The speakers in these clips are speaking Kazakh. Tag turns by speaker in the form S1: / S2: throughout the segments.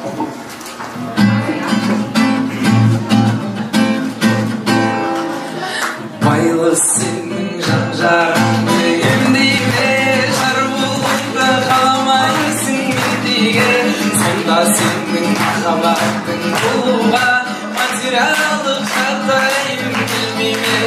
S1: Байлы сенің жан-жағыңды емдейме, жар болуды қаламайсың ертеге. Сонда сенің махаббатың болуға материалдық жағдайың келмейме.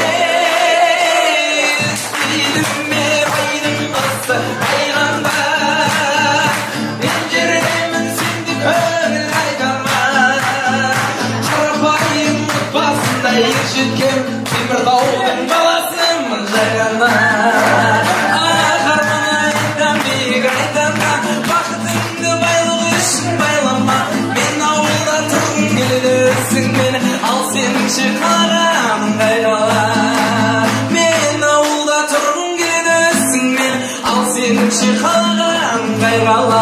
S1: Естейдің ме байдың қызы айғанда, мен жердемін сенде көңіл айтама. Қарапайым отбасында ер жеткен Теміртаудың баласымын жай ғана. Арман айтам, биік айтам да, бақытыңды байлық үшін байлама. Мен ауылда тұрғым келеді өзіңмен, ал сенің ше қалағаның қайғала. Мен ауылда тұрғым келеді өзіңмен, ал сенің ше қалағаның қайғала.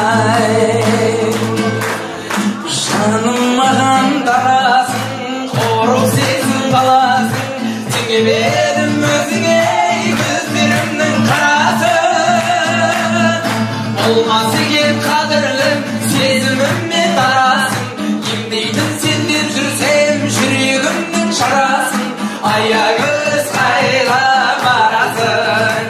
S1: Жаным маған дарасың, қору сезім қаласың. Теңебедім өзіңе көздерімнің қарасы. Болмас екен қадірлім сезіміммен дарасың. Емдейтін сен деп жүрсем жүрегімнің шарасын. Аягөз қайда барасың?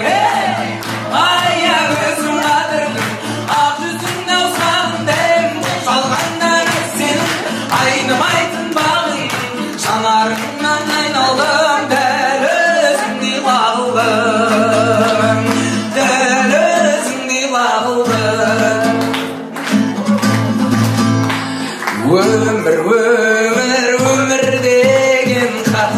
S1: Аягөзім қадірлім, ақ жүзіңді ауысқаным дәм. Жалғанда сенің айнымайтын бағың, жанарыңнан айналдым, дәл өзіңдей лағылдым, дәл өзіңдей лағылдым. Өмір, өмір, өмір деген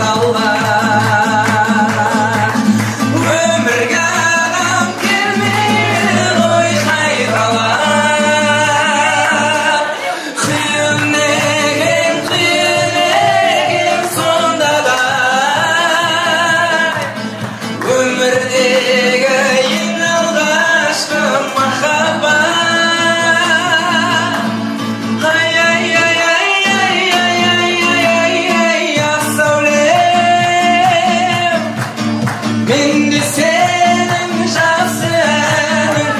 S1: қаталар. Өмірге адам келмейді ғой қайталап. Қиын екен сонда да, өмірдегі ең алғашқы махаббат. Ақ сәулем, мен де сенің жақсы әнің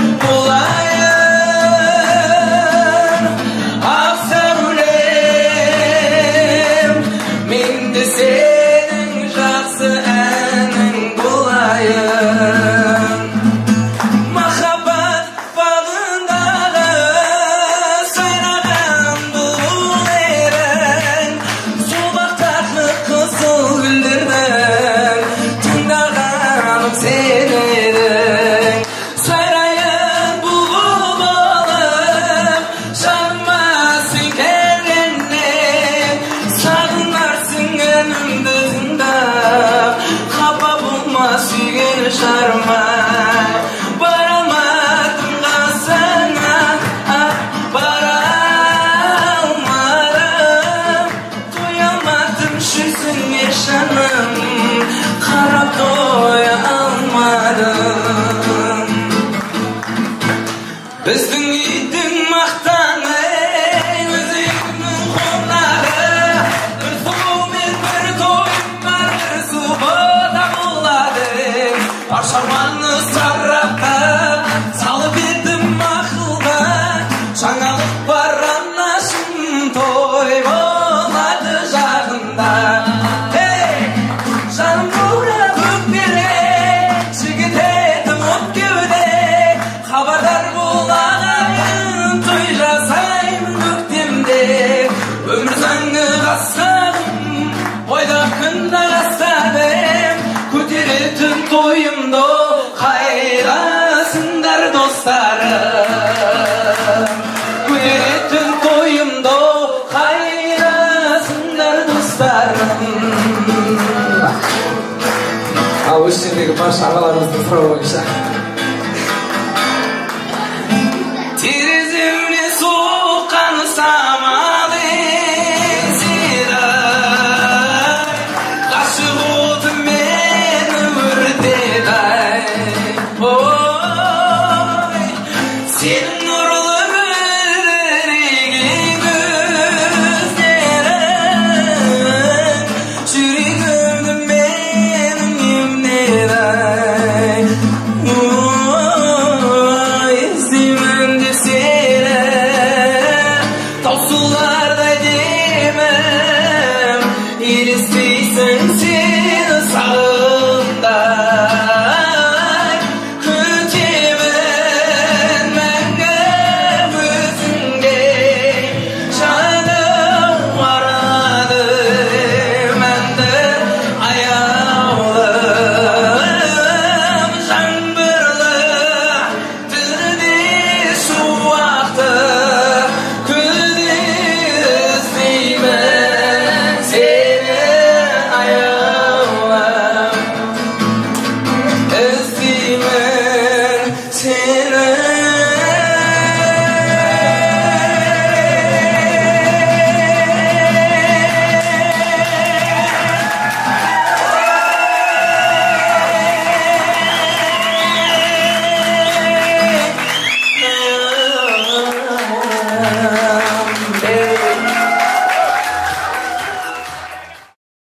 S1: болайын. Ақ сәулем, мен де сенің жақсы әнің болайын. Махаббат бағындағы сайраған бұлбұл едің, сол бақтағы қызыл гүлдердің тыңдағаным сен едің. Сайрайын бұлбұл болып жаныма сен келгеннен, сағынарсың үнімді тыңдап, қапа болма сүйген жарымай. Бара алмадым қасыңа, бара алмадым, тоя алмадым жүзіңе жаным, қарап тоя алмадым. Біздің үйдің мақтаны, өзегімнің қонағы, бір сұлу мен бір тойым бар, бір сұлбыда болады. Бар шаруаны сарапқа салып едім ақылға, жаңалық бар анашым, той болады жақында. Жаным баурап өкпеле, жігіт едім от кеуде, хабардар бол ағайын, той жасаймын көктемде. Өмір заңы қастадым, ойда күнді қастадым, көтеретін тойымды қайдасыңдар достарым. Көтеретін тойымды қайдасыңдар достарым. Ал осы жердегі барша ағаларымыздың сұрауы бойынша